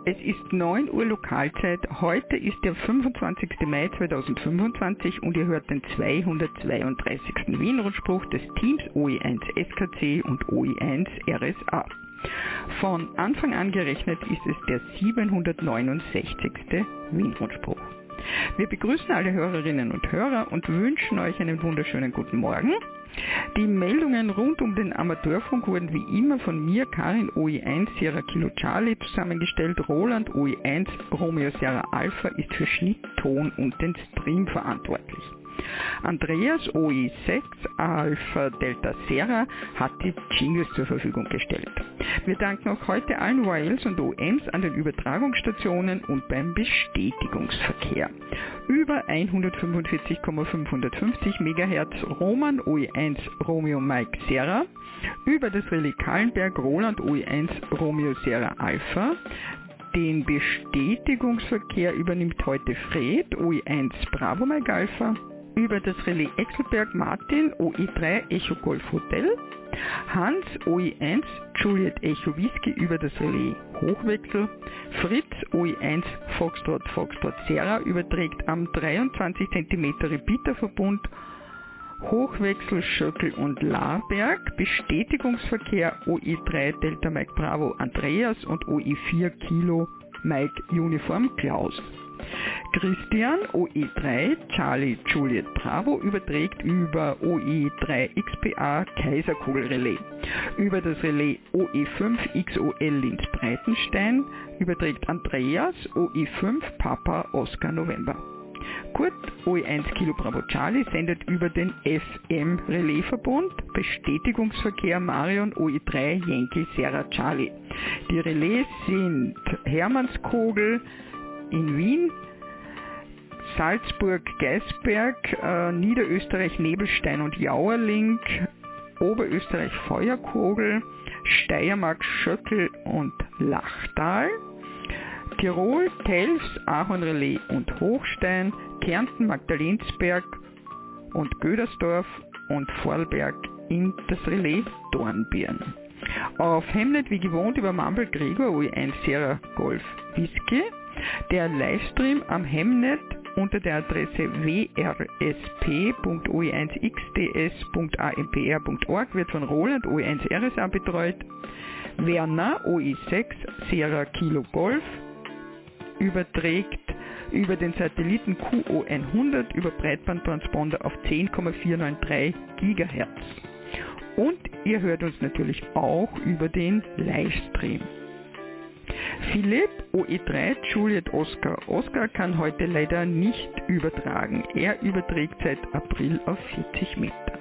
Es ist 9 Uhr Lokalzeit. Heute ist der 25. Mai 2025 und ihr hört den 232. Wien-Rundspruch des Teams OE1 SKC und OE1 RSA. Von Anfang an gerechnet ist es der 769. Wien-Rundspruch. Wir begrüßen alle Hörerinnen und Hörer und wünschen euch einen wunderschönen guten Morgen. Die Meldungen rund um den Amateurfunk wurden wie immer von mir, Karin OE1 Sierra Kilo Charlie, zusammengestellt. Roland OE1 Romeo Sierra Alpha ist für Schnitt, Ton und den Stream verantwortlich. Andreas OE6 Alpha Delta Sierra hat die Jingles zur Verfügung gestellt. Wir danken auch heute allen YLs und OMs an den Übertragungsstationen und beim Bestätigungsverkehr. Über 145,550 MHz Roman OE1 Romeo Mike Sierra, über das Relais Kahlenberg Roland OE1 Romeo Sierra Alpha. Den Bestätigungsverkehr übernimmt heute Fred OE1 Bravo Mike Alpha, über das Relais Exelberg Martin OE3 Echo Golf Hotel, Hans OE1 Juliet Echo Whisky über das Relais Hochwechsel, Fritz OE1 Foxtrot Sierra überträgt am 23 cm Repeaterverbund Hochwechsel Schöckel und Laarberg, Bestätigungsverkehr OE3 Delta Mike Bravo Andreas und OE4 Kilo Mike Uniform Klaus. Christian OE3 Charlie Juliet Bravo überträgt über OE3 XPA Kaiserkugelrelais. Über das Relais OE5 XOL Linz Breitenstein überträgt Andreas OE5 Papa Oscar November. Kurt OE1 Kilo Bravo Charlie sendet über den FM Relaisverbund, Bestätigungsverkehr Marion OE3 Yankee Sierra Charlie. Die Relais sind Hermannskogel in Wien, Salzburg-Geisberg, Niederösterreich Nebelstein und Jauerling, Oberösterreich Feuerkogel, Steiermark Schöckel und Lachtal, Tirol Telfs, Ahornrelais und Hochstein, Kärnten Magdalensberg und Gödersdorf und Vorarlberg in das Relais Dornbirn. Auf Hemnet wie gewohnt über Mumble Gregor OE1 Sierra Golf Whisky. Der Livestream am Hemnet unter der Adresse wrsp.oe1xds.ampr.org wird von Roland OE1 RSA betreut. Werner OE6 Sierra Kilo Golf überträgt über den Satelliten QO100 über Breitbandtransponder auf 10,493 GHz. Und ihr hört uns natürlich auch über den Livestream. Philipp OE3 Juliet Oscar kann heute leider nicht übertragen. Er überträgt seit April auf 40 Meter.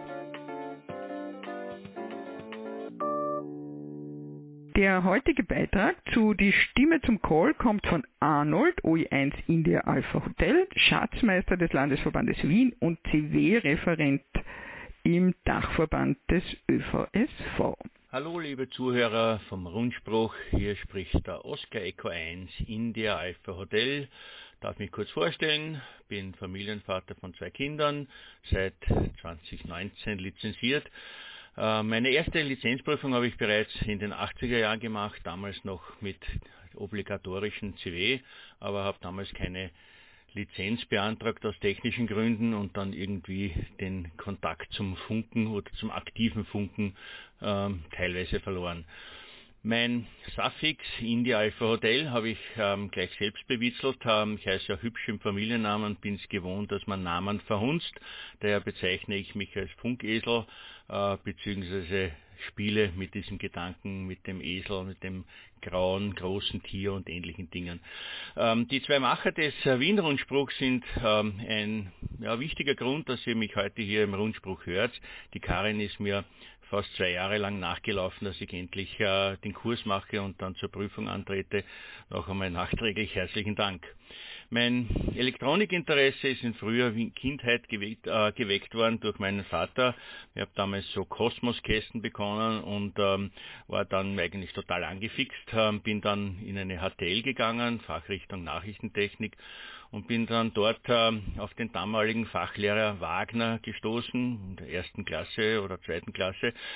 Der heutige Beitrag zu Die Stimme zum Call kommt von Arnold OE1 India Alpha Hotel, Schatzmeister des Landesverbandes Wien und CW-Referent im Dachverband des ÖVSV. Hallo liebe Zuhörer vom Rundspruch, hier spricht der Oscar Echo 1 India Alpha Hotel. Darf mich kurz vorstellen, bin Familienvater von 2 Kindern, seit 2019 lizenziert. Meine erste Lizenzprüfung habe ich bereits in den 80er Jahren gemacht, damals noch mit obligatorischen CW, aber habe damals keine Lizenz beantragt aus technischen Gründen und dann irgendwie den Kontakt zum Funken oder zum aktiven Funken teilweise verloren. Mein Suffix India Alpha Hotel habe ich gleich selbst bewitzelt. Ich heiße ja hübsch im Familiennamen und bin es gewohnt, dass man Namen verhunzt. Daher bezeichne ich mich als Funkesel beziehungsweise spiele mit diesem Gedanken, mit dem Esel, mit dem grauen, großen Tier und ähnlichen Dingen. Die 2 Macher des Wien-Rundspruchs sind ein wichtiger Grund, dass ihr mich heute hier im Rundspruch hört. Die Karin ist mir fast 2 Jahre lang nachgelaufen, dass ich endlich den Kurs mache und dann zur Prüfung antrete. Noch einmal nachträglich herzlichen Dank. Mein Elektronikinteresse ist in früher Kindheit geweckt worden durch meinen Vater. Ich habe damals so Kosmoskästen bekommen und war dann eigentlich total angefixt. Bin dann in eine HTL gegangen, Fachrichtung Nachrichtentechnik, und bin dann dort auf den damaligen Fachlehrer Wagner gestoßen, in der 1. Klasse oder 2. Klasse,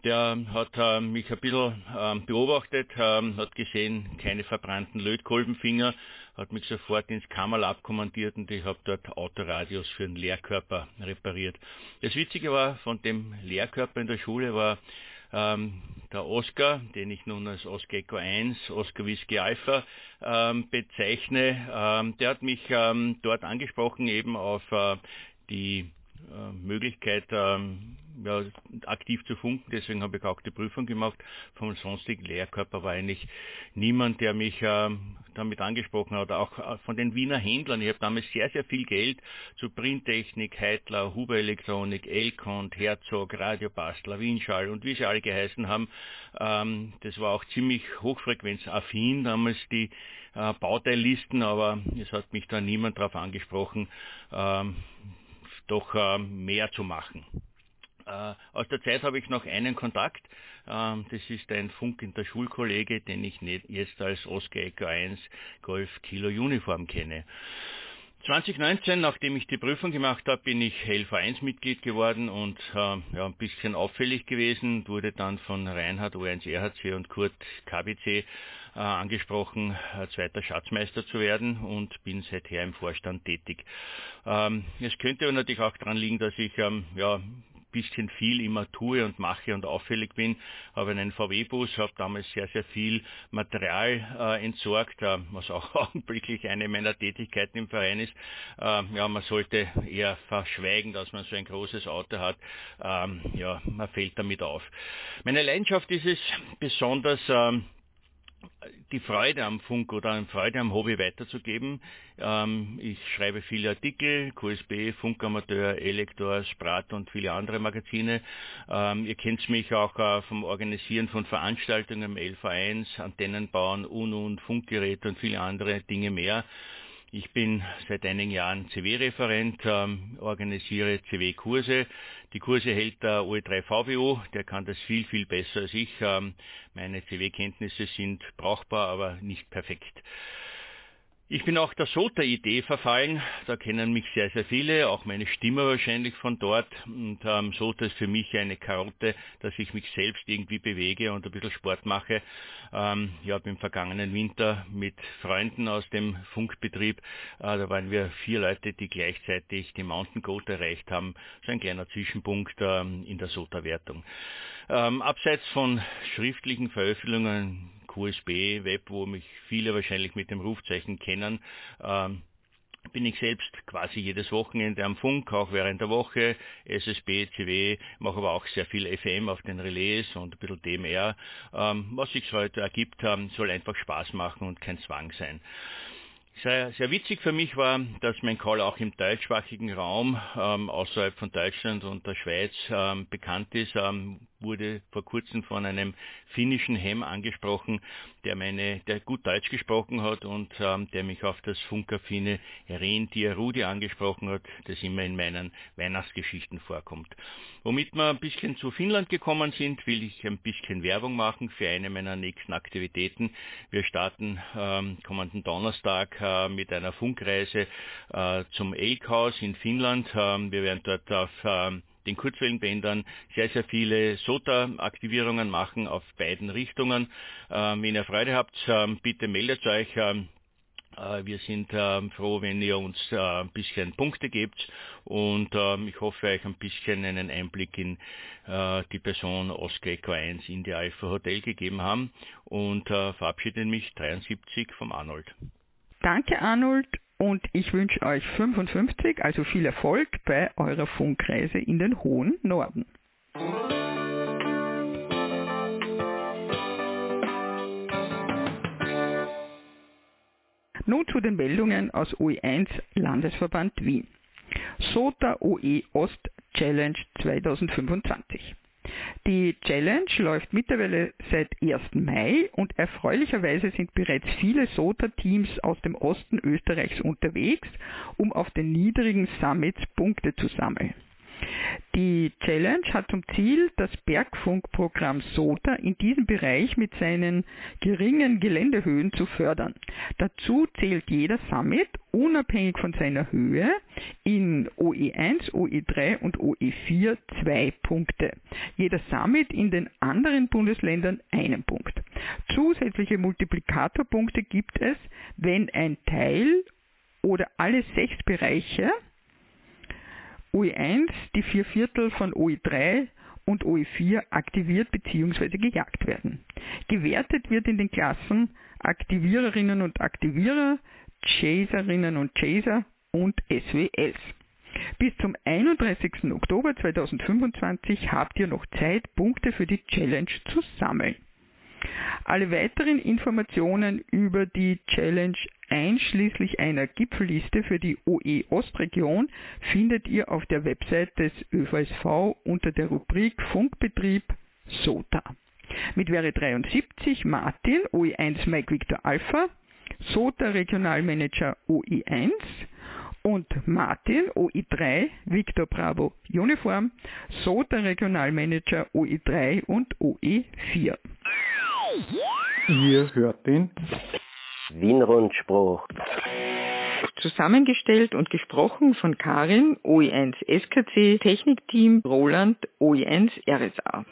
der hat mich ein bisschen beobachtet, hat gesehen, keine verbrannten Lötkolbenfinger, hat mich sofort ins Kammerlab kommandiert und ich habe dort Autoradios für den Lehrkörper repariert. Das Witzige war, von dem Lehrkörper in der Schule war der Oscar, den ich nun als Oscar Echo 1, Oscar Whisky Alpha bezeichne, der hat mich dort angesprochen eben auf die Möglichkeit, aktiv zu funken, deswegen habe ich auch die Prüfung gemacht. Vom sonstigen Lehrkörper war eigentlich niemand, der mich damit angesprochen hat, auch von den Wiener Händlern. Ich habe damals sehr, sehr viel Geld zu Printtechnik, Heitler, Huber Elektronik, Elkont, Herzog, Radio Bastler, Winschall und wie sie alle geheißen haben. Das war auch ziemlich hochfrequenzaffin damals die Bauteillisten, aber es hat mich da niemand darauf angesprochen, doch mehr zu machen. Aus der Zeit habe ich noch einen Kontakt, das ist ein funkender Schulkollege, den ich jetzt als Oscar Echo 1 Golf Kilo Uniform kenne. 2019, nachdem ich die Prüfung gemacht habe, bin ich LV1-Mitglied geworden und ein bisschen auffällig gewesen, wurde dann von Reinhard O1 RHC und Kurt KBC angesprochen, zweiter Schatzmeister zu werden und bin seither im Vorstand tätig. Es könnte aber natürlich auch daran liegen, dass ich bisschen viel immer tue und mache und auffällig bin. Habe einen VW-Bus, habe damals sehr, sehr viel Material entsorgt, was auch augenblicklich eine meiner Tätigkeiten im Verein ist. Man sollte eher verschweigen, dass man so ein großes Auto hat. Man fällt damit auf. Meine Leidenschaft ist es besonders, die Freude am Funk oder die Freude am Hobby weiterzugeben. Ich schreibe viele Artikel, QSB, Funkamateur, Elektor, Sprat und viele andere Magazine. Ihr kennt mich auch vom Organisieren von Veranstaltungen im LV1, Antennen bauen, UNO, Funkgeräte und viele andere Dinge mehr. Ich bin seit einigen Jahren CW-Referent, organisiere CW-Kurse. Die Kurse hält der OE3 VWO, der kann das viel, viel besser als ich. Meine CW-Kenntnisse sind brauchbar, aber nicht perfekt. Ich bin auch der SOTA-Idee verfallen, da kennen mich sehr, sehr viele, auch meine Stimme wahrscheinlich von dort. Und SOTA ist für mich eine Karotte, dass ich mich selbst irgendwie bewege und ein bisschen Sport mache. Ich habe im vergangenen Winter mit Freunden aus dem Funkbetrieb, da waren wir 4 Leute, die gleichzeitig die Mountain Goat erreicht haben. So ein kleiner Zwischenpunkt in der SOTA-Wertung. Abseits von schriftlichen Veröffentlichungen, QSB, Web, wo mich viele wahrscheinlich mit dem Rufzeichen kennen, bin ich selbst quasi jedes Wochenende am Funk, auch während der Woche, SSB, CW, mache aber auch sehr viel FM auf den Relais und ein bisschen DMR. Was sich heute ergibt, soll einfach Spaß machen und kein Zwang sein. Sehr, sehr witzig für mich war, dass mein Call auch im deutschsprachigen Raum außerhalb von Deutschland und der Schweiz bekannt ist. Wurde vor kurzem von einem finnischen Hem angesprochen, der gut Deutsch gesprochen hat und der mich auf das funkaffine Rentier Rudi angesprochen hat, das immer in meinen Weihnachtsgeschichten vorkommt. Womit wir ein bisschen zu Finnland gekommen sind, will ich ein bisschen Werbung machen für eine meiner nächsten Aktivitäten. Wir starten kommenden Donnerstag mit einer Funkreise zum Elkhaus in Finnland. Wir werden dort auf den Kurzwellenbändern sehr, sehr viele SOTA-Aktivierungen machen auf beiden Richtungen. Wenn ihr Freude habt, bitte meldet euch. Wir sind froh, wenn ihr uns ein bisschen Punkte gebt und ich hoffe, euch ein bisschen einen Einblick in die Person Oscar Echo 1 India Alpha Hotel gegeben haben und verabschiede mich 73 vom Arnold. Danke Arnold und ich wünsche euch 55, also viel Erfolg bei eurer Funkreise in den hohen Norden. Nun zu den Meldungen aus OE1 Landesverband Wien. SOTA OE Ost Challenge 2025. Die Challenge läuft mittlerweile seit 1. Mai und erfreulicherweise sind bereits viele SOTA-Teams aus dem Osten Österreichs unterwegs, um auf den niedrigen Summits Punkte zu sammeln. Die Challenge hat zum Ziel, das Bergfunkprogramm SOTA in diesem Bereich mit seinen geringen Geländehöhen zu fördern. Dazu zählt jeder Summit, unabhängig von seiner Höhe, in OE1, OE3 und OE4 2 Punkte. Jeder Summit in den anderen Bundesländern einen Punkt. Zusätzliche Multiplikatorpunkte gibt es, wenn ein Teil oder alle 6 Bereiche OE1, die 4/4 von OE3 und OE4 aktiviert bzw. gejagt werden. Gewertet wird in den Klassen Aktiviererinnen und Aktivierer, Chaserinnen und Chaser und SWLs. Bis zum 31. Oktober 2025 habt ihr noch Zeit, Punkte für die Challenge zu sammeln. Alle weiteren Informationen über die Challenge einschließlich einer Gipfelliste für die OE Ostregion findet ihr auf der Website des ÖVSV unter der Rubrik Funkbetrieb SOTA. Mit Wäre 73 Martin, OE1 Mike Victor Alpha, SOTA Regionalmanager OE1 und Martin, OE3 Victor Bravo Uniform, SOTA Regionalmanager OE3 und OE4. Ihr hört den Wien-Rundspruch. Zusammengestellt und gesprochen von Karin, OE1 SKC, Technikteam Roland, OE1 RSA.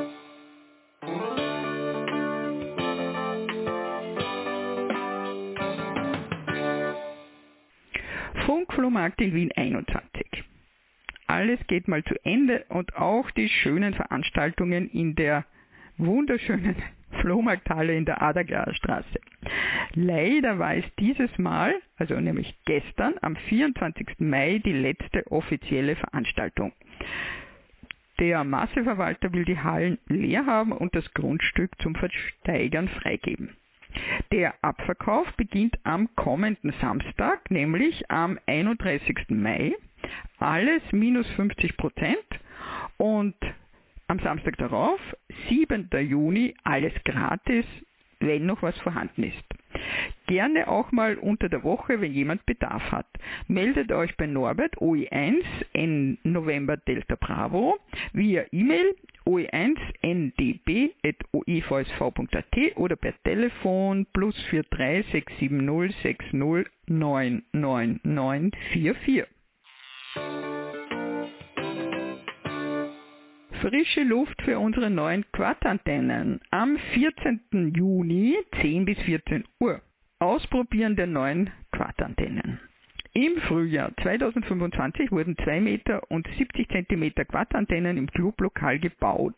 Funkflohmarkt in Wien 21. Alles geht mal zu Ende und auch die schönen Veranstaltungen in der wunderschönen Flohmarkthalle in der Adagraer Straße. Leider war es dieses Mal, also nämlich gestern, am 24. Mai, die letzte offizielle Veranstaltung. Der Masseverwalter will die Hallen leer haben und das Grundstück zum Versteigern freigeben. Der Abverkauf beginnt am kommenden Samstag, nämlich am 31. Mai. Alles minus 50% und am Samstag darauf, 7. Juni, alles gratis, wenn noch was vorhanden ist. Gerne auch mal unter der Woche, wenn jemand Bedarf hat. Meldet euch bei Norbert, OE1 N November Delta Bravo, via E-Mail oe1ndb@oevsv.at oder per Telefon +43 670 60 99944. Frische Luft für unsere neuen Quad-Antennen am 14. Juni 10 bis 14 Uhr. Ausprobieren der neuen Quad-Antennen. Im Frühjahr 2025 wurden 2 Meter und 70 Zentimeter Quad-Antennen im Clublokal gebaut.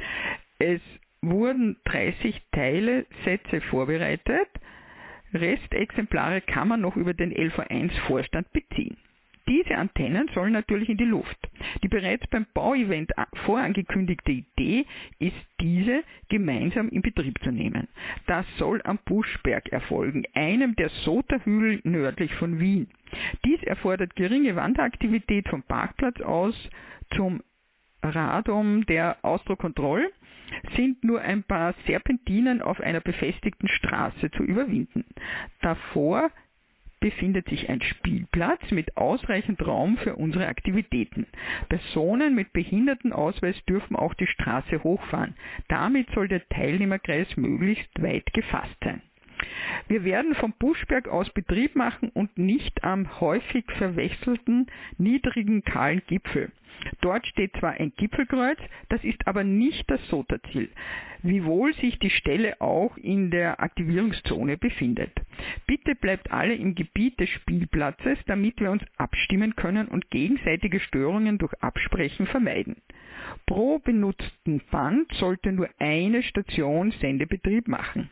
Es wurden 30 Teilesätze vorbereitet. Restexemplare kann man noch über den LV1-Vorstand beziehen. Diese Antennen sollen natürlich in die Luft. Die bereits beim Bauevent vorangekündigte Idee ist, diese gemeinsam in Betrieb zu nehmen. Das soll am Buschberg erfolgen, einem der SOTA-Hügel nördlich von Wien. Dies erfordert geringe Wanderaktivität vom Parkplatz aus zum Radom der Ausdruckkontroll, sind nur ein paar Serpentinen auf einer befestigten Straße zu überwinden. Davor befindet sich ein Spielplatz mit ausreichend Raum für unsere Aktivitäten. Personen mit Behindertenausweis dürfen auch die Straße hochfahren. Damit soll der Teilnehmerkreis möglichst weit gefasst sein. Wir werden vom Buschberg aus Betrieb machen und nicht am häufig verwechselten, niedrigen, kahlen Gipfel. Dort steht zwar ein Gipfelkreuz, das ist aber nicht das SOTA-Ziel, wiewohl sich die Stelle auch in der Aktivierungszone befindet. Bitte bleibt alle im Gebiet des Spielplatzes, damit wir uns abstimmen können und gegenseitige Störungen durch Absprechen vermeiden. Pro benutzten Band sollte nur eine Station Sendebetrieb machen.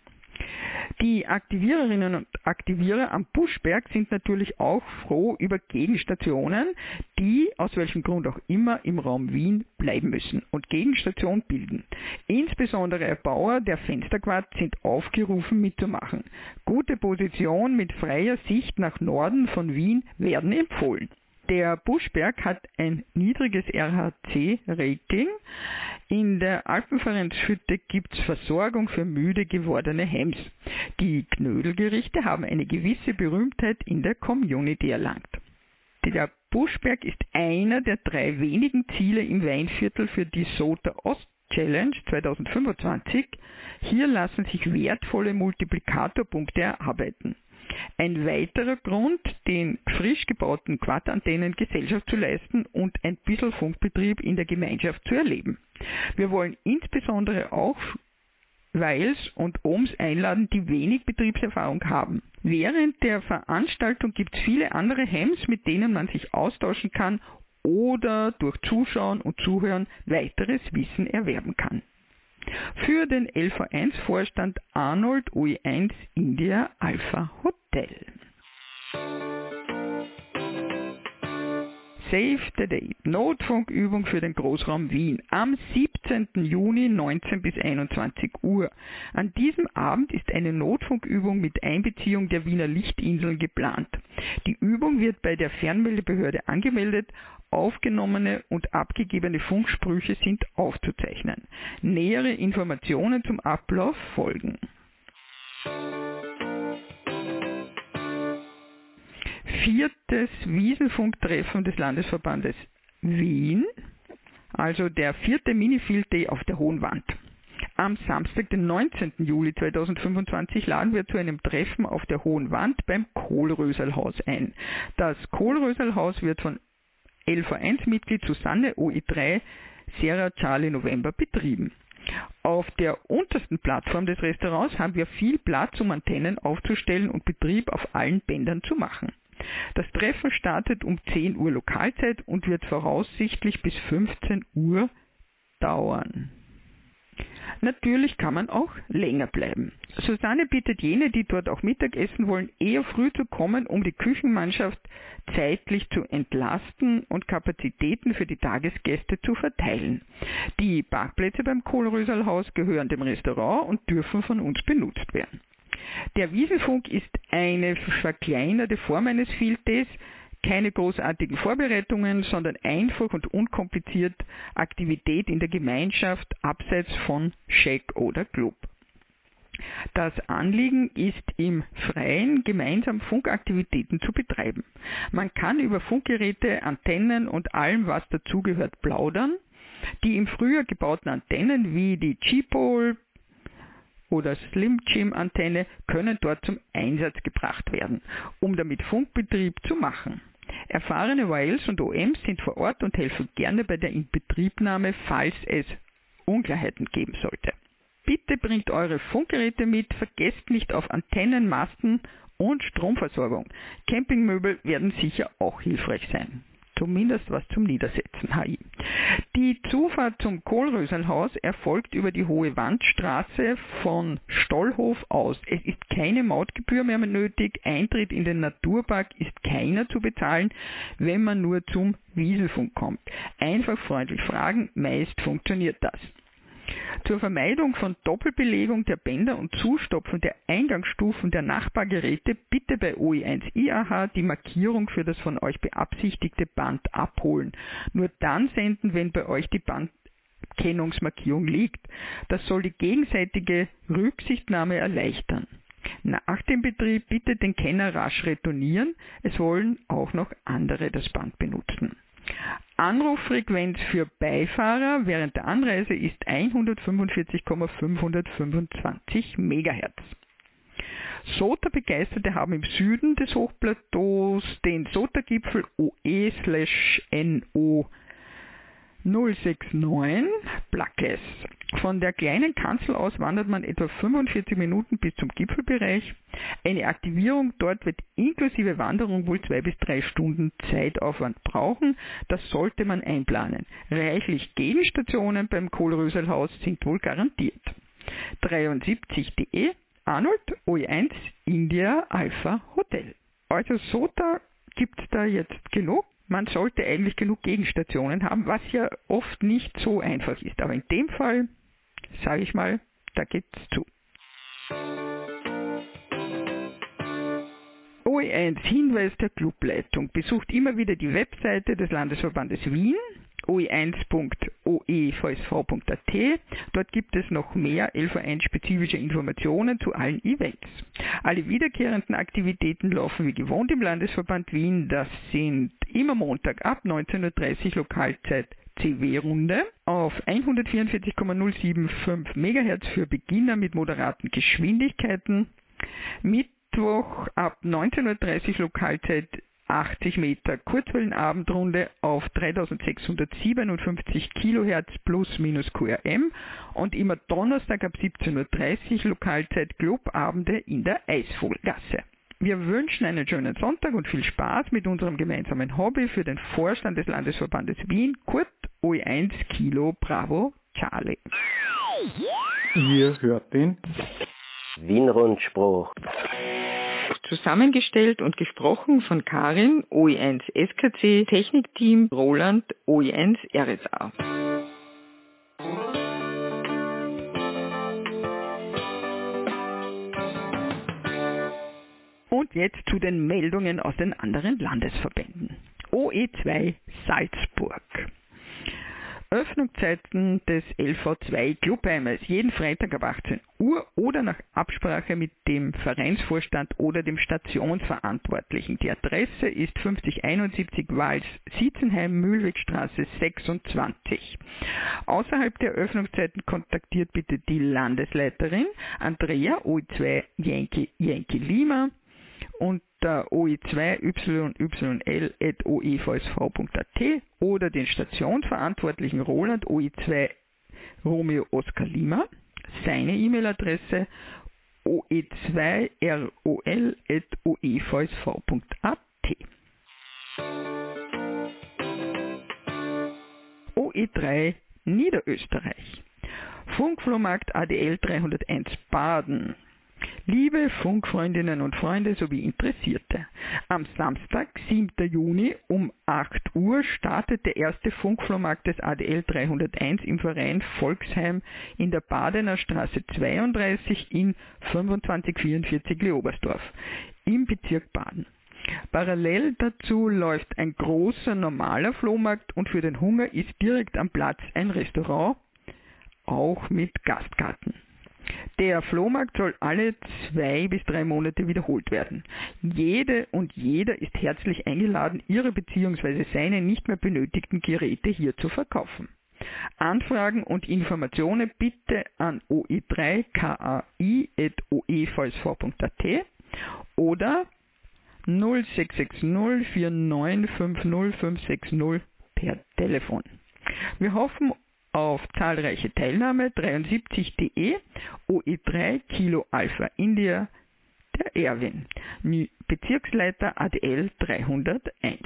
Die Aktiviererinnen und Aktivierer am Buschberg sind natürlich auch froh über Gegenstationen, die, aus welchem Grund auch immer, im Raum Wien bleiben müssen und Gegenstation bilden. Insbesondere Erbauer der Fensterquad sind aufgerufen mitzumachen. Gute Position mit freier Sicht nach Norden von Wien werden empfohlen. Der Buschberg hat ein niedriges RHC-Rating. In der Alpenvereinshütte gibt es Versorgung für müde gewordene Hems. Die Knödelgerichte haben eine gewisse Berühmtheit in der Community erlangt. Der Buschberg ist einer der 3 wenigen Ziele im Weinviertel für die SOTA Ost Challenge 2025. Hier lassen sich wertvolle Multiplikatorpunkte erarbeiten. Ein weiterer Grund, den frisch gebauten Quad-Antennen Gesellschaft zu leisten und ein bisschen Funkbetrieb in der Gemeinschaft zu erleben. Wir wollen insbesondere auch Weils und Ohms einladen, die wenig Betriebserfahrung haben. Während der Veranstaltung gibt es viele andere Hams, mit denen man sich austauschen kann oder durch Zuschauen und Zuhören weiteres Wissen erwerben kann. Für den LV1-Vorstand Arnold OE1 India Alpha Hotel. Save the Date. Notfunkübung für den Großraum Wien am 17. Juni 19 bis 21 Uhr. An diesem Abend ist eine Notfunkübung mit Einbeziehung der Wiener Lichtinseln geplant. Die Übung wird bei der Fernmeldebehörde angemeldet. Aufgenommene und abgegebene Funksprüche sind aufzuzeichnen. Nähere Informationen zum Ablauf folgen. 4. Wiesenfunktreffen des Landesverbandes Wien, also der 4. Mini-Field Day auf der Hohen Wand. Am Samstag, den 19. Juli 2025, laden wir zu einem Treffen auf der Hohen Wand beim Kohlröserlhaus ein. Das Kohlröserlhaus wird von LV1-Mitglied Susanne OE3 Sierra Charlie November betrieben. Auf der untersten Plattform des Restaurants haben wir viel Platz, um Antennen aufzustellen und Betrieb auf allen Bändern zu machen. Das Treffen startet um 10 Uhr Lokalzeit und wird voraussichtlich bis 15 Uhr dauern. Natürlich kann man auch länger bleiben. Susanne bittet jene, die dort auch Mittag essen wollen, eher früh zu kommen, um die Küchenmannschaft zeitlich zu entlasten und Kapazitäten für die Tagesgäste zu verteilen. Die Parkplätze beim Kohlröserlhaus gehören dem Restaurant und dürfen von uns benutzt werden. Der Wiesenfunk ist eine verkleinerte Form eines Field Days, keine großartigen Vorbereitungen, sondern einfach und unkompliziert Aktivität in der Gemeinschaft abseits von Shack oder Club. Das Anliegen ist, im Freien gemeinsam Funkaktivitäten zu betreiben. Man kann über Funkgeräte, Antennen und allem, was dazugehört, plaudern. Die im Frühjahr gebauten Antennen wie die G-Pole oder Slim Jim Antenne können dort zum Einsatz gebracht werden, um damit Funkbetrieb zu machen. Erfahrene YLs und OMs sind vor Ort und helfen gerne bei der Inbetriebnahme, falls es Unklarheiten geben sollte. Bitte bringt eure Funkgeräte mit, vergesst nicht auf Antennen, Masten und Stromversorgung. Campingmöbel werden sicher auch hilfreich sein. Zumindest was zum Niedersetzen, HI. Die Zufahrt zum Kohlröserlhaus erfolgt über die Hohe Wandstraße von Stollhof aus. Es ist keine Mautgebühr mehr nötig, Eintritt in den Naturpark ist keiner zu bezahlen, wenn man nur zum Wiesenfunk kommt. Einfach freundlich fragen, meist funktioniert das. Zur Vermeidung von Doppelbelegung der Bänder und Zustopfen der Eingangsstufen der Nachbargeräte bitte bei OE1 IAH die Markierung für das von euch beabsichtigte Band abholen. Nur dann senden, wenn bei euch die Bandkennungsmarkierung liegt. Das soll die gegenseitige Rücksichtnahme erleichtern. Nach dem Betrieb bitte den Kenner rasch retournieren. Es wollen auch noch andere das Band benutzen. Anruffrequenz für Beifahrer während der Anreise ist 145,525 MHz. SOTA-Begeisterte haben im Süden des Hochplateaus den SOTA-Gipfel OE/NO 069 Plaques. Von der kleinen Kanzel aus wandert man etwa 45 Minuten bis zum Gipfelbereich. Eine Aktivierung dort wird inklusive Wanderung wohl 2 bis 3 Stunden Zeitaufwand brauchen. Das sollte man einplanen. Reichlich Gegenstationen beim Kohlröserlhaus sind wohl garantiert. 73.de Arnold OE1 India Alpha Hotel. Also SOTA gibt es da jetzt genug. Man sollte eigentlich genug Gegenstationen haben, was ja oft nicht so einfach ist. Aber in dem Fall, sage ich mal, da geht's zu. OE1 Hinweis der Clubleitung. Besucht immer wieder die Webseite des Landesverbandes Wien, oe1.oevsv.at. Dort gibt es noch mehr LV1-spezifische Informationen zu allen Events. Alle wiederkehrenden Aktivitäten laufen wie gewohnt im Landesverband Wien. Das sind immer Montag ab 19.30 Uhr Lokalzeit CW-Runde auf 144,075 MHz für Beginner mit moderaten Geschwindigkeiten. Mittwoch ab 19.30 Uhr Lokalzeit 80 Meter Kurzwellenabendrunde auf 3657 kHz plus minus QRM und immer Donnerstag ab 17.30 Uhr Lokalzeit Globabende in der Eisvogelgasse. Wir wünschen einen schönen Sonntag und viel Spaß mit unserem gemeinsamen Hobby für den Vorstand des Landesverbandes Wien, Kurt OE1 Kilo Bravo Charlie. Ihr hört den Wien-Rundspruch. Zusammengestellt und gesprochen von Karin, OE1 SKC, Technikteam Roland, OE1 RSA. Und jetzt zu den Meldungen aus den anderen Landesverbänden. OE2 Salzburg. Öffnungszeiten des LV2 Clubheimers jeden Freitag ab 18 Uhr oder nach Absprache mit dem Vereinsvorstand oder dem Stationsverantwortlichen. Die Adresse ist 5071 Wals-Sietzenheim, Mühlwegstraße 26. Außerhalb der Öffnungszeiten kontaktiert bitte die Landesleiterin Andrea OE2 Yankee Lima unter oe2yll@oevsv.at oder den Stationsverantwortlichen Roland OE2 Romeo Oscar Lima. Seine E-Mail-Adresse oe2rol@oevsv.at. OE3 Niederösterreich. Funkflohmarkt ADL 301 Baden. Liebe Funkfreundinnen und Freunde sowie Interessierte, am Samstag, 7. Juni um 8 Uhr startet der erste Funkflohmarkt des ADL 301 im Verein Volksheim in der Badener Straße 32 in 2544 Leobersdorf im Bezirk Baden. Parallel dazu läuft ein großer normaler Flohmarkt und für den Hunger ist direkt am Platz ein Restaurant, auch mit Gastkarten. Der Flohmarkt soll alle 2 bis 3 Monate wiederholt werden. Jede und jeder ist herzlich eingeladen, ihre bzw. seine nicht mehr benötigten Geräte hier zu verkaufen. Anfragen und Informationen bitte an oe3kai@oevsv.at oder 0660 4950560 per Telefon. Wir hoffen auf zahlreiche Teilnahme. 73.de OE3 Kilo Alpha India, der Erwin, Bezirksleiter ADL 301.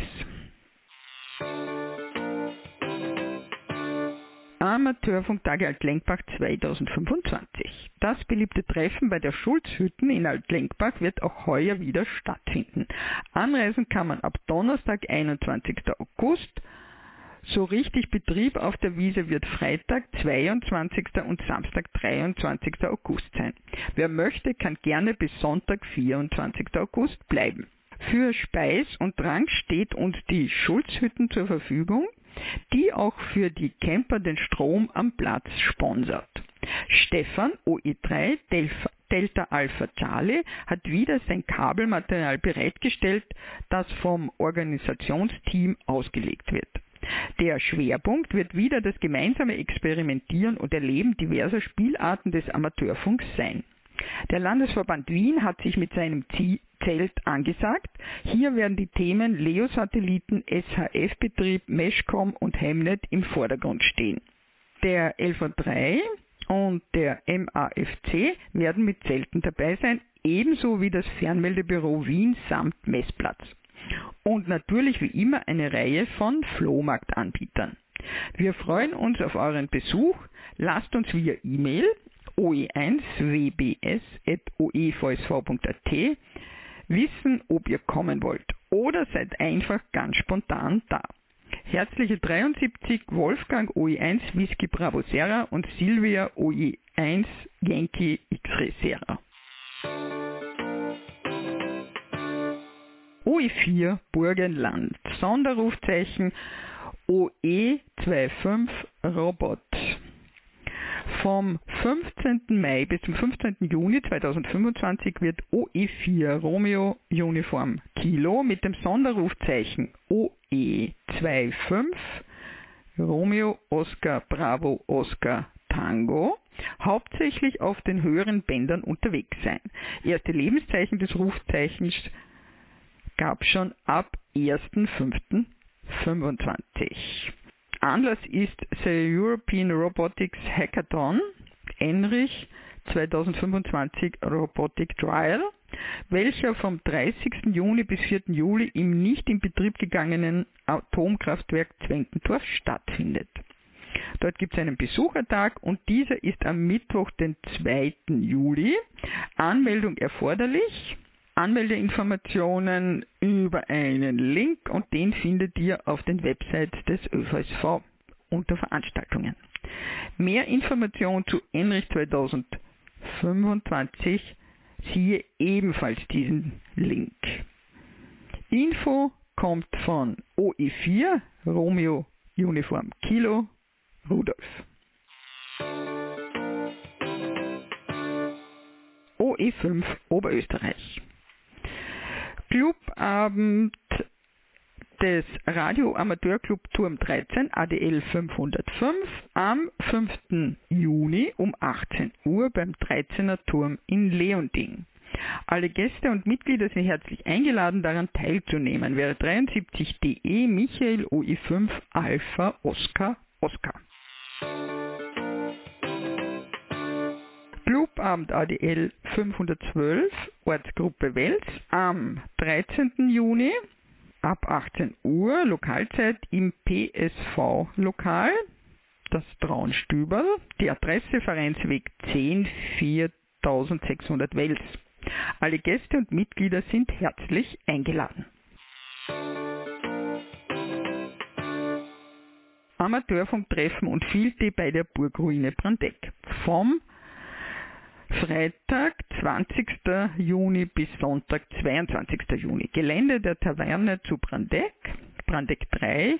Amateurfunktage Altlenkbach 2025. Das beliebte Treffen bei der Schulzhütten in Altlenkbach wird auch heuer wieder stattfinden. Anreisen kann man ab Donnerstag, 21. August. So richtig Betrieb auf der Wiese wird Freitag, 22. und Samstag, 23. August sein. Wer möchte, kann gerne bis Sonntag, 24. August bleiben. Für Speis und Trank steht uns die Schulzhütten zur Verfügung, die auch für die Camper den Strom am Platz sponsert. Stefan, OE3 Delta Alpha Charlie, hat wieder sein Kabelmaterial bereitgestellt, das vom Organisationsteam ausgelegt wird. Der Schwerpunkt wird wieder das gemeinsame Experimentieren und Erleben diverser Spielarten des Amateurfunks sein. Der Landesverband Wien hat sich mit seinem Zelt angesagt. Hier werden die Themen LEO-Satelliten, SHF-Betrieb, Meshcom und Hemnet im Vordergrund stehen. Der LV3 und der MAFC werden mit Zelten dabei sein, ebenso wie das Fernmeldebüro Wien samt Messplatz. Und natürlich wie immer eine Reihe von Flohmarktanbietern. Wir freuen uns auf euren Besuch. Lasst uns via E-Mail oe1wbs@oevsv.at wissen, ob ihr kommen wollt oder seid einfach ganz spontan da. Herzliche 73 Wolfgang OE1 Whisky Bravo Sierra und Silvia OE1 Yankee X-Ray Sierra. OE4 Burgenland, Sonderrufzeichen OE25 Robot. Vom 15. Mai bis zum 15. Juni 2025 wird OE4 Romeo Uniform Kilo mit dem Sonderrufzeichen OE25 Romeo Oscar Bravo Oscar Tango hauptsächlich auf den höheren Bändern unterwegs sein. Erste Lebenszeichen des Rufzeichens gab es schon ab 1.5.25. Anlass ist the European Robotics Hackathon, ENRICH 2025 Robotic Trial, welcher vom 30. Juni bis 4. Juli im nicht in Betrieb gegangenen Atomkraftwerk Zwentendorf stattfindet. Dort gibt es einen Besuchertag und dieser ist am Mittwoch, den 2. Juli. Anmeldung erforderlich. Anmeldeinformationen über einen Link und den findet ihr auf den Websites des ÖVSV unter Veranstaltungen. Mehr Informationen zu ENRICH 2025 siehe ebenfalls diesen Link. Info kommt von OE4 Romeo Uniform Kilo Rudolf. OE5 Oberösterreich. Clubabend des Radio Amateurclub Turm 13 ADL 505 am 5. Juni um 18 Uhr beim 13er Turm in Leonding. Alle Gäste und Mitglieder sind herzlich eingeladen, daran teilzunehmen. Wäre 73 DE Michael OE5 Alpha Oscar Oscar. Clubabend ADL 512 Ortsgruppe Wels am 13. Juni ab 18 Uhr Lokalzeit im PSV-Lokal, das Traunstüberl, die Adresse Vereinsweg 10 4600 Wels. Alle Gäste und Mitglieder sind herzlich eingeladen. Amateurfunktreffen und Field-Day bei der Burgruine Brandeck. Vom Freitag, 20. Juni bis Sonntag, 22. Juni. Gelände der Taverne zu Brandeck, Brandeck 3,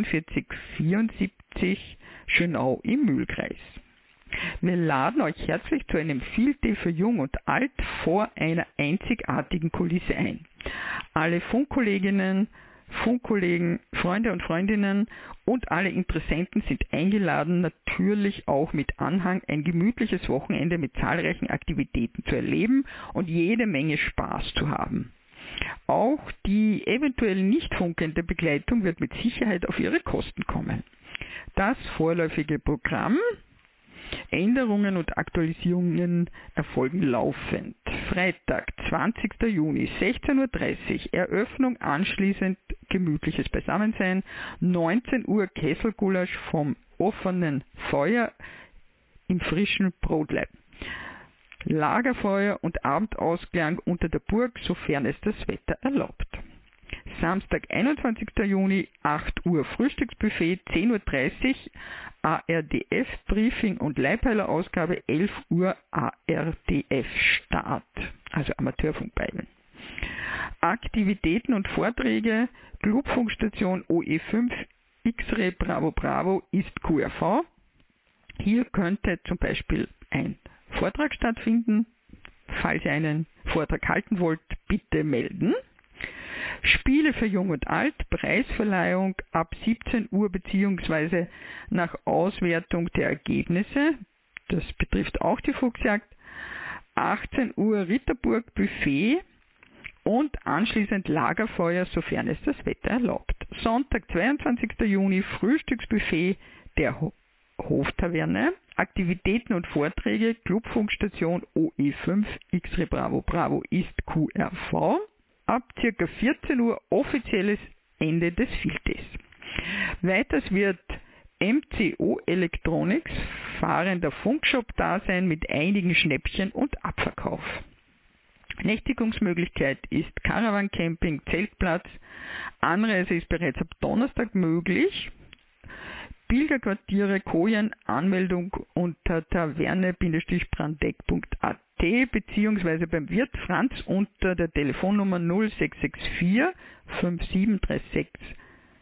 4274, Schönau im Mühlkreis. Wir laden euch herzlich zu einem Field-Day für Jung und Alt vor einer einzigartigen Kulisse ein. Alle Funkkolleginnen, Funkkollegen, Freunde und Freundinnen und alle Interessenten sind eingeladen, natürlich auch mit Anhang ein gemütliches Wochenende mit zahlreichen Aktivitäten zu erleben und jede Menge Spaß zu haben. Auch die eventuell nicht funkende Begleitung wird mit Sicherheit auf ihre Kosten kommen. Das vorläufige Programm, Änderungen und Aktualisierungen erfolgen laufend. Freitag, 20. Juni, 16.30 Uhr, Eröffnung, anschließend gemütliches Beisammensein, 19 Uhr Kesselgulasch vom offenen Feuer im frischen Brotleib. Lagerfeuer und Abendausklang unter der Burg, sofern es das Wetter erlaubt. Samstag, 21. Juni, 8 Uhr Frühstücksbuffet, 10.30 Uhr ARDF Briefing und Leihpeilerausgabe, 11 Uhr ARDF Start, also Amateurfunk beiben. Aktivitäten und Vorträge, Clubfunkstation OE5 X-Ray Bravo Bravo ist QRV. Hier könnte zum Beispiel ein Vortrag stattfinden. Falls ihr einen Vortrag halten wollt, bitte melden. Spiele für Jung und Alt, Preisverleihung ab 17 Uhr bzw. nach Auswertung der Ergebnisse, das betrifft auch die Fuchsjagd, 18 Uhr Ritterburg Buffet und anschließend Lagerfeuer, sofern es das Wetter erlaubt. Sonntag, 22. Juni, Frühstücksbuffet der Hoftaverne, Aktivitäten und Vorträge, Clubfunkstation OE5 X-Ray Bravo Bravo ist QRV. Ab ca. 14 Uhr offizielles Ende des Field-Days. Weiters wird MCO Electronics fahrender Funkshop da sein mit einigen Schnäppchen und Abverkauf. Nächtigungsmöglichkeit ist Caravan Camping, Zeltplatz. Anreise ist bereits ab Donnerstag möglich. Pilgerquartiere, Kojen, Anmeldung unter taverne-brandeck.at beziehungsweise beim Wirt Franz unter der Telefonnummer 0664 5736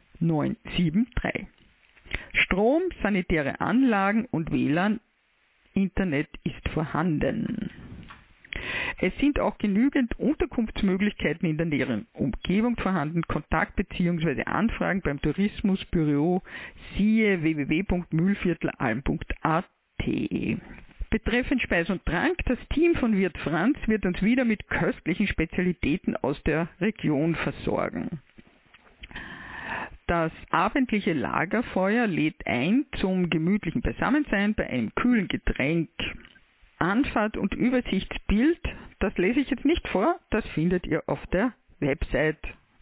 973. Strom, sanitäre Anlagen und WLAN Internet ist vorhanden. Es sind auch genügend Unterkunftsmöglichkeiten in der näheren Umgebung vorhanden. Kontakt bzw. Anfragen beim Tourismusbüro siehe www.mühlviertelalm.at. Betreffend Speis und Trank, das Team von Wirt Franz wird uns wieder mit köstlichen Spezialitäten aus der Region versorgen. Das abendliche Lagerfeuer lädt ein zum gemütlichen Beisammensein bei einem kühlen Getränk. Anfahrt und Übersichtsbild, das lese ich jetzt nicht vor, das findet ihr auf der Website.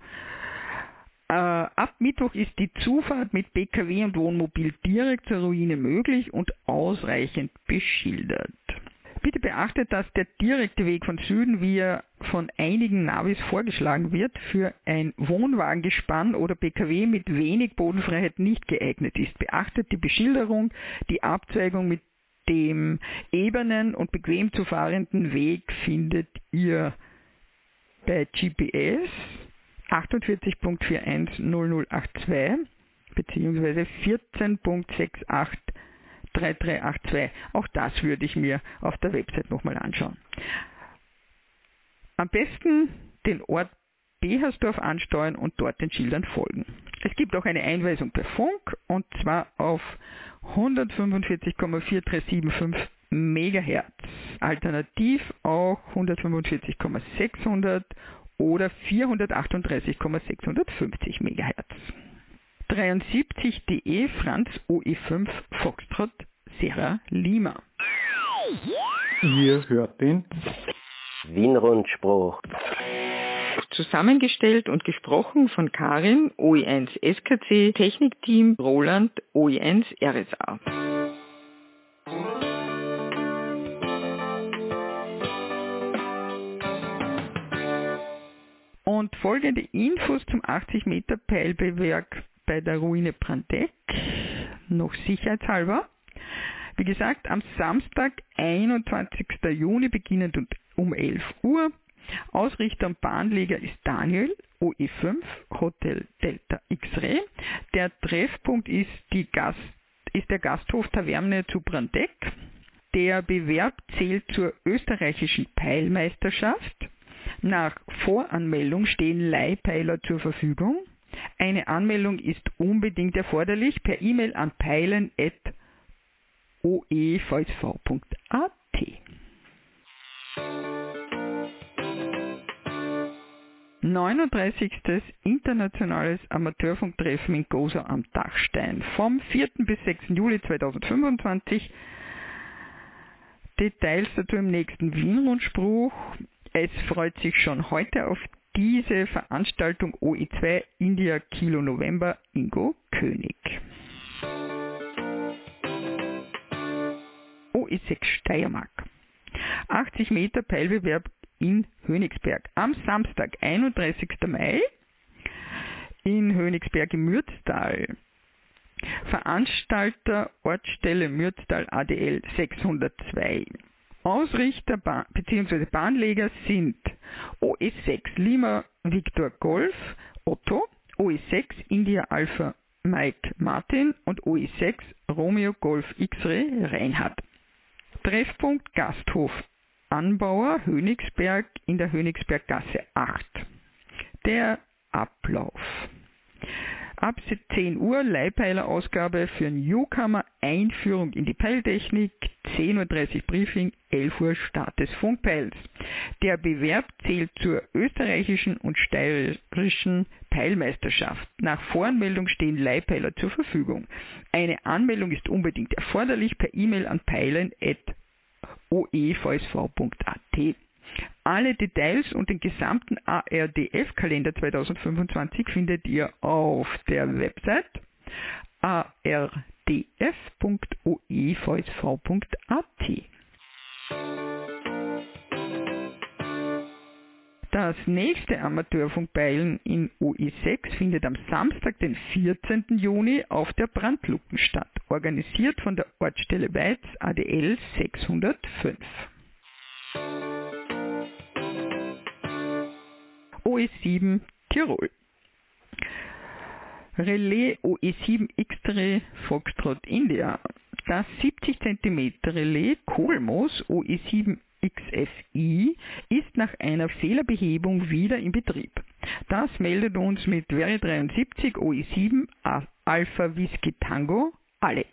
Ab Mittwoch ist die Zufahrt mit PKW und Wohnmobil direkt zur Ruine möglich und ausreichend beschildert. Bitte beachtet, dass der direkte Weg von Süden, wie er von einigen Navis vorgeschlagen wird, für ein Wohnwagengespann oder PKW mit wenig Bodenfreiheit nicht geeignet ist. Beachtet die Beschilderung, die Abzweigung mit dem ebenen und bequem zu fahrenden Weg findet ihr bei GPS 48.410082 bzw. 14.683382. Auch das würde ich mir auf der Website nochmal anschauen. Am besten den Ort Behersdorf ansteuern und dort den Schildern folgen. Es gibt auch eine Einweisung per Funk und zwar auf 145,4375 MHz, alternativ auch 145,600 oder 438,650 MHz. 73 DE Franz OE5 Foxtrot Sierra Lima. Ihr hört den Wien-Rundspruch. Zusammengestellt und gesprochen von Karin, OE1 SKC, Technikteam Roland, OE1 RSA. Und folgende Infos zum 80 Meter Peilbewerk bei der Ruine Brandeck, noch sicherheitshalber. Wie gesagt, am Samstag, 21. Juni, beginnend um 11 Uhr. Ausrichter und Bahnleger ist Daniel, OE5, Hotel Delta X-Ray. Der Treffpunkt ist der Gasthof Taverne zu Brandeck. Der Bewerb zählt zur österreichischen Peilmeisterschaft. Nach Voranmeldung stehen Leihpeiler zur Verfügung. Eine Anmeldung ist unbedingt erforderlich per E-Mail an peilen@oevsv.at. ...39. Internationales Amateurfunktreffen in Gosau am Dachstein vom 4. bis 6. Juli 2025. Details dazu im nächsten Wien-Rundspruch. Es freut sich schon heute auf diese Veranstaltung OE2 India Kilo November Ingo König. OE6 Steiermark. 80 Meter Peilbewerb in Hönigsberg. Am Samstag, 31. Mai, in Hönigsberg im Mürztal. Veranstalter Ortsstelle Mürztal ADL 602. Ausrichter bzw. Bahnleger sind OE6 Lima Victor Golf Otto, OE6 India Alpha Mike Martin und OE6 Romeo Golf X-Ray Reinhard. Treffpunkt Gasthof Anbauer Hönigsberg in der Hönigsberggasse 8. Der Ablauf. Ab 10 Uhr Leihpeilerausgabe für Newcomer, Einführung in die Peiltechnik, 10.30 Uhr Briefing, 11 Uhr Start des Funkpeils. Der Bewerb zählt zur österreichischen und steirischen Peilmeisterschaft. Nach Voranmeldung stehen Leihpeiler zur Verfügung. Eine Anmeldung ist unbedingt erforderlich per E-Mail an peilen@oevsv.at. Alle Details und den gesamten ARDF-Kalender 2025 findet ihr auf der Website ardf.oevsv.at. Das nächste Amateurfunkpeilen in OE6 findet am Samstag, den 14. Juni auf der Brandlucken statt, organisiert von der Ortsstelle Weiz ADL 605. OE7 Tirol. Relais OE7 X-Ray Foxtrot India. Das 70 cm Relais Kohlmoos OE7 XFI ist nach einer Fehlerbehebung wieder in Betrieb. Das meldet uns mit Veri 73 OE7 Alpha Whisky Tango Alex.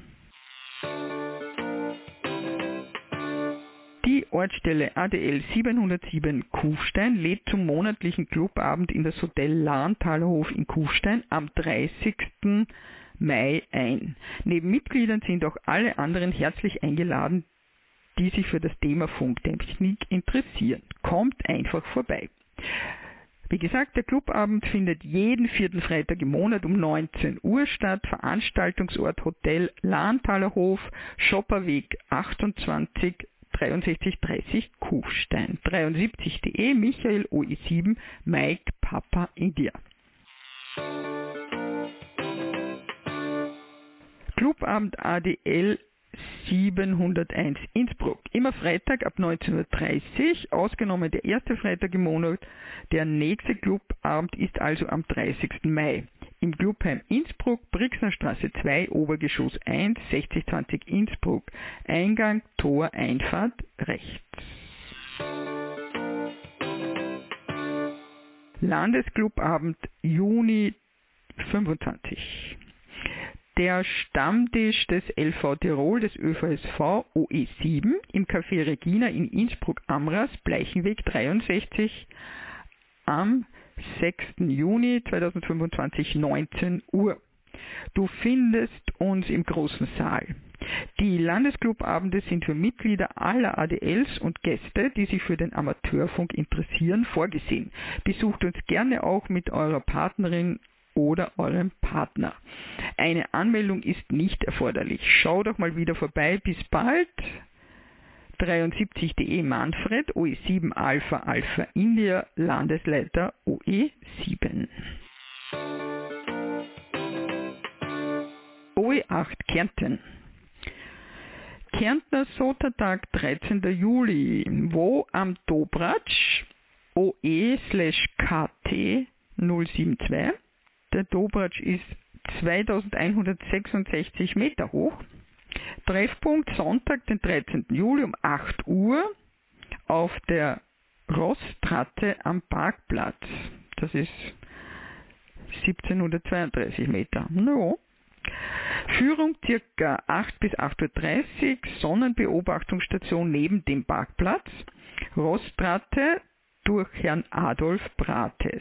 Die Ortsstelle ADL 707 Kufstein lädt zum monatlichen Clubabend in das Hotel Lahnthalerhof in Kufstein am 30. Mai ein. Neben Mitgliedern sind auch alle anderen herzlich eingeladen, die sich für das Thema Funktechnik interessieren. Kommt einfach vorbei. Wie gesagt, der Clubabend findet jeden 4. Freitag im Monat um 19 Uhr statt. Veranstaltungsort Hotel Lahnthalerhof, Schopperweg 28 6330 Kufstein. 73.de Michael OE7 Mike Papa India. Clubabend ADL 701 Innsbruck. Immer Freitag ab 19.30 Uhr, ausgenommen der erste Freitag im Monat. Der nächste Clubabend ist also am 30. Mai. Im Clubheim Innsbruck, Brixnerstraße 2, Obergeschoss 1, 6020 Innsbruck. Eingang, Tor, Einfahrt, rechts. Landesclubabend Juni 25. Der Stammtisch des LV Tirol des ÖVSV OE7 im Café Regina in Innsbruck-Amras, Bleichenweg 63 am 6. Juni 2025, 19 Uhr. Du findest uns im großen Saal. Die Landesclubabende sind für Mitglieder aller ADLs und Gäste, die sich für den Amateurfunk interessieren, vorgesehen. Besucht uns gerne auch mit eurer Partnerin oder eurem Partner. Eine Anmeldung ist nicht erforderlich. Schau doch mal wieder vorbei. Bis bald. 73.de Manfred, OE7 Alpha Alpha India, Landesleiter OE7. OE8 Kärnten. Kärntner Sotertag 13. Juli, wo am Dobratsch OE/KT 072. Der Dobratsch ist 2166 Meter hoch. Treffpunkt Sonntag, den 13. Juli um 8 Uhr auf der Rostratte am Parkplatz. Das ist 1732 Meter. No. Führung ca. 8 bis 8.30 Uhr, Sonnenbeobachtungsstation neben dem Parkplatz. Rostratte durch Herrn Adolf Brates.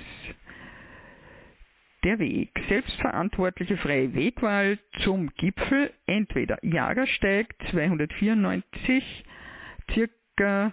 Der Weg. Selbstverantwortliche freie Wegwahl zum Gipfel, entweder Jagersteig 294, circa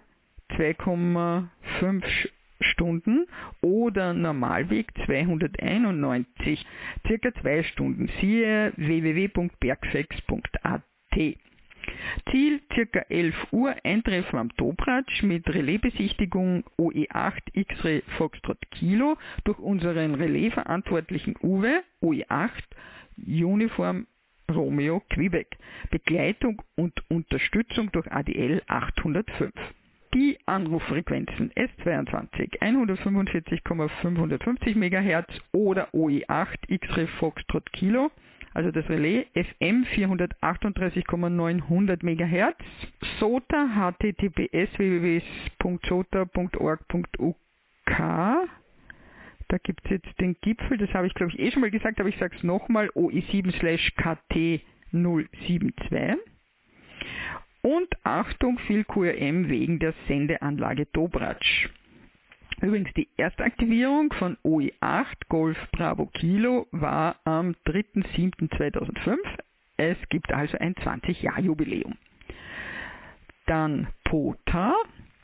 2,5 Stunden oder Normalweg 291, circa 2 Stunden. Siehe www.bergfex.at. Ziel circa 11 Uhr, Eintreffen am Dobratsch mit Relaisbesichtigung OE8 X-Ray Foxtrot Kilo durch unseren Relaisverantwortlichen Uwe, OE8 Uniform Romeo Quebec. Begleitung und Unterstützung durch ADL 805. Die Anruffrequenzen S22 145,550 MHz oder OE8 X-Ray Foxtrot Kilo, also das Relais FM 438,900 MHz, SOTA https www.sota.org.uk. Da gibt es jetzt den Gipfel, das habe ich glaube ich schon mal gesagt, aber ich sage es nochmal, OE7/KT 072. Und Achtung, viel QRM wegen der Sendeanlage Dobratsch. Übrigens, die Erstaktivierung von OE8 Golf Bravo Kilo war am 3.7.2005. Es gibt also ein 20-Jahr-Jubiläum. Dann POTA.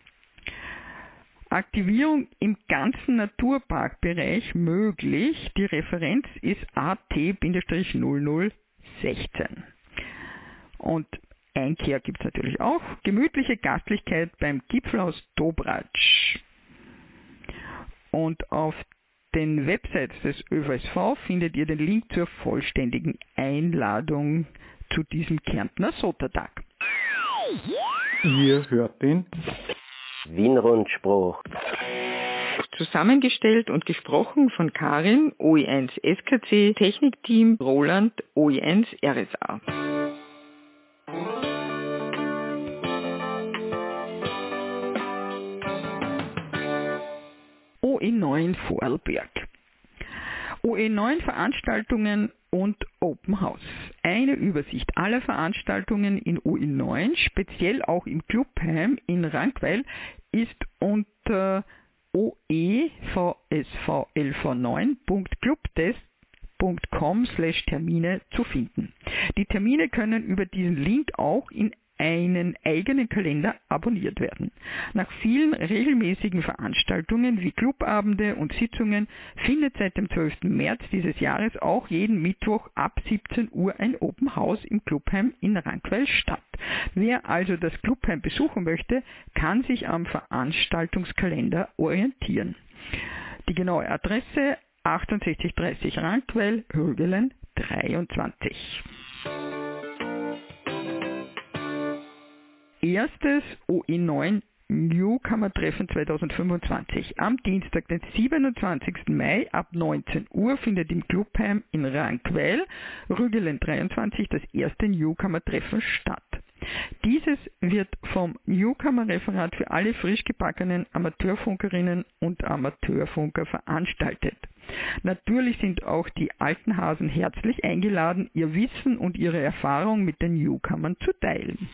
Aktivierung im ganzen Naturparkbereich möglich. Die Referenz ist AT-0016. Und Einkehr gibt es natürlich auch. Gemütliche Gastlichkeit beim Gipfelhaus Dobratsch. Und auf den Websites des ÖVSV findet ihr den Link zur vollständigen Einladung zu diesem Kärntner Sotertag. Ihr hört den Wien-Rundspruch. Zusammengestellt und gesprochen von Karin, OE1 SKC, Technikteam Roland, OE1 RSA. OE9 Vorarlberg. OE9 Veranstaltungen und Open House. Eine Übersicht aller Veranstaltungen in OE9, speziell auch im Clubheim in Rankweil, ist unter oevsvlv9.clubtest.com/Termine zu finden. Die Termine können über diesen Link auch in einen eigenen Kalender abonniert werden. Nach vielen regelmäßigen Veranstaltungen wie Clubabende und Sitzungen findet seit dem 12. März dieses Jahres auch jeden Mittwoch ab 17 Uhr ein Open House im Clubheim in Rankweil statt. Wer also das Clubheim besuchen möchte, kann sich am Veranstaltungskalender orientieren. Die genaue Adresse 6830 Rankweil, Rügelen 23. Erstes OE9 Newcomer-Treffen 2025. Am Dienstag, den 27. Mai ab 19 Uhr findet im Clubheim in Rankweil, Rügelen 23, das erste Newcomer-Treffen statt. Dieses wird vom Newcomer-Referat für alle frisch gebackenen Amateurfunkerinnen und Amateurfunker veranstaltet. Natürlich sind auch die alten Hasen herzlich eingeladen, ihr Wissen und ihre Erfahrung mit den Newcomern zu teilen.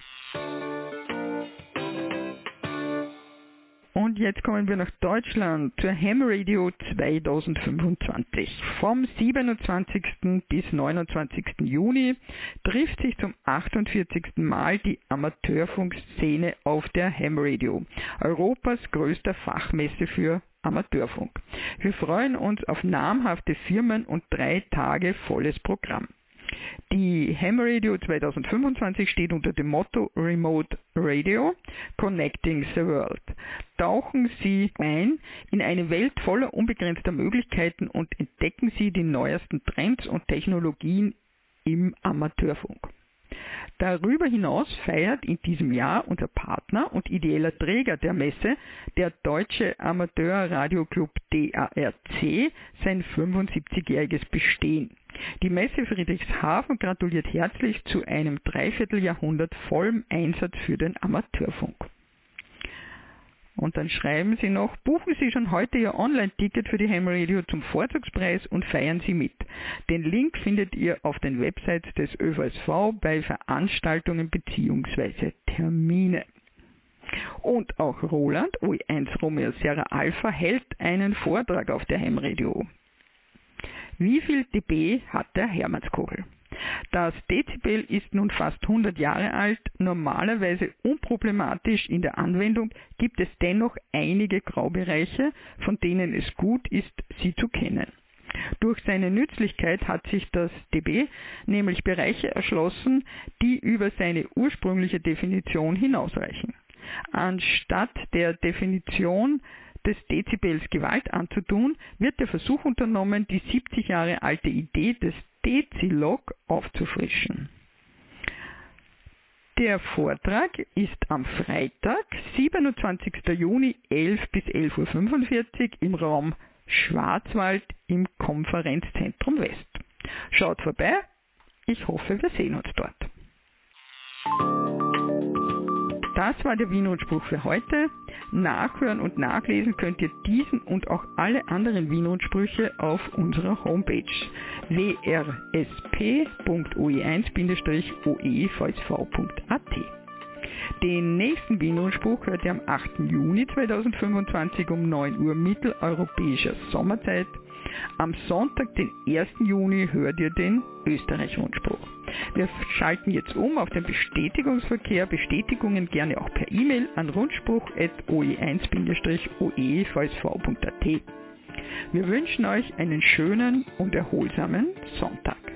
Und jetzt kommen wir nach Deutschland zur Ham Radio 2025. Vom 27. bis 29. Juni trifft sich zum 48. Mal die Amateurfunkszene auf der Ham Radio, Europas größter Fachmesse für Amateurfunk. Wir freuen uns auf namhafte Firmen und 3 Tage volles Programm. Die Ham Radio 2025 steht unter dem Motto Remote Radio, Connecting the World. Tauchen Sie ein in eine Welt voller unbegrenzter Möglichkeiten und entdecken Sie die neuesten Trends und Technologien im Amateurfunk. Darüber hinaus feiert in diesem Jahr unser Partner und ideeller Träger der Messe, der Deutsche Amateurradioclub DARC, sein 75-jähriges Bestehen. Die Messe Friedrichshafen gratuliert herzlich zu einem Dreivierteljahrhundert vollem Einsatz für den Amateurfunk. Und dann schreiben Sie noch, buchen Sie schon heute Ihr Online-Ticket für die Ham Radio zum Vorzugspreis und feiern Sie mit. Den Link findet ihr auf den Websites des ÖVSV bei Veranstaltungen bzw. Termine. Und auch Roland, OE1 Romeo Sierra Alpha, hält einen Vortrag auf der Ham Radio. Wie viel dB hat der Hermannskogel? Das Dezibel ist nun fast 100 Jahre alt, normalerweise unproblematisch in der Anwendung, gibt es dennoch einige Graubereiche, von denen es gut ist, sie zu kennen. Durch seine Nützlichkeit hat sich das dB nämlich Bereiche erschlossen, die über seine ursprüngliche Definition hinausreichen. Anstatt der Definition des Dezibels Gewalt anzutun, wird der Versuch unternommen, die 70 Jahre alte Idee des Dezilog aufzufrischen. Der Vortrag ist am Freitag, 27. Juni, 11 bis 11.45 Uhr im Raum Schwarzwald im Konferenzzentrum West. Schaut vorbei, ich hoffe, wir sehen uns dort. Das war der Wienrundspruch für heute. Nachhören und nachlesen könnt ihr diesen und auch alle anderen Wienrundsprüche auf unserer Homepage wrsp.oe1-oevsv.at. Den nächsten Wienrundspruch hört ihr am 8. Juni 2025 um 9 Uhr mitteleuropäischer Sommerzeit. Am Sonntag, den 1. Juni, hört ihr den Österreich-Rundspruch. Wir schalten jetzt um auf den Bestätigungsverkehr. Bestätigungen gerne auch per E-Mail an rundspruch@oe1-oevsv.at. Wir wünschen euch einen schönen und erholsamen Sonntag.